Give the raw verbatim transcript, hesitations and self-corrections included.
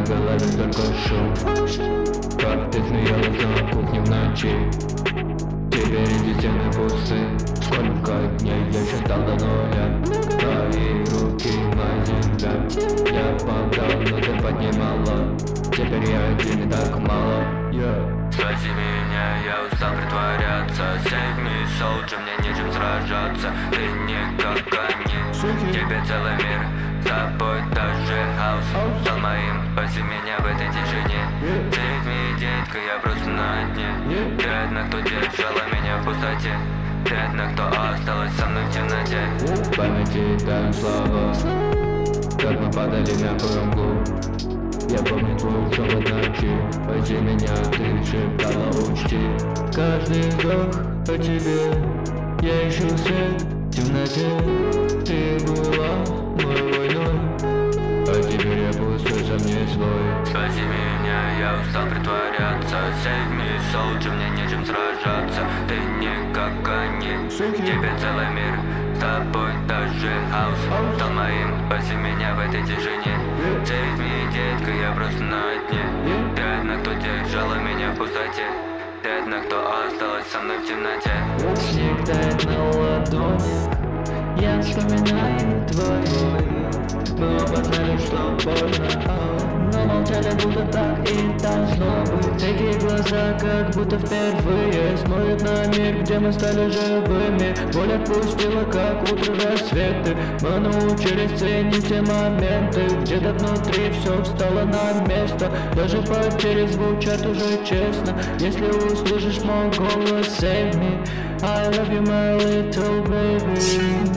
в голове только шум. Как ты смеялась на кухне в ночи. Теперь эти стены пусты. Сколько дней я считал до нуля. Твои руки на земле. Я падал, но ты поднимала. Теперь я один и так мало. yeah. Спаси меня, я устал притворяться. Save me, soldier, мне нечем сражаться. Ты не как они, тебе целый мир. С тобой даже хаос стал моим. Спаси меня в этой тишине. Save me, детка, я просто на дне. Ты одна, кто держала меня в пустоте. Ты одна, кто осталась со мной в темноте. В памяти тают слова, как мы падали в мягкую мглу. Я помню твой шепот ночи. Спаси меня, ты шептала, учти. Каждый вздох о тебе. Я ищу свет в темноте. Ты была моей войной, а теперь я пустой, сам не свой. Спаси меня, я устал притворяться. Save me, soldier, мне нечем сражаться. Ты не как они, тебе целый мир. С тобой даже хаос стал моим. Спаси меня в этой тишине. Save me, детка, я просто на дне. Ты одна, кто держала меня в пустоте. Ты одна, кто осталась со мной в темноте. Снег тает на ладони. Я вспоминаю твою. Мы оба знали, что больно, но молчали, будто так и должно быть. Такие глаза, как будто впервые смотрят на мир, где мы стали живыми. Боль отпустила, как утро рассветы. Мы научились ценить те моменты, где-то внутри все встало на место. Даже потери звучат уже честно. Если услышишь мой голос, save me. I love you, my little baby.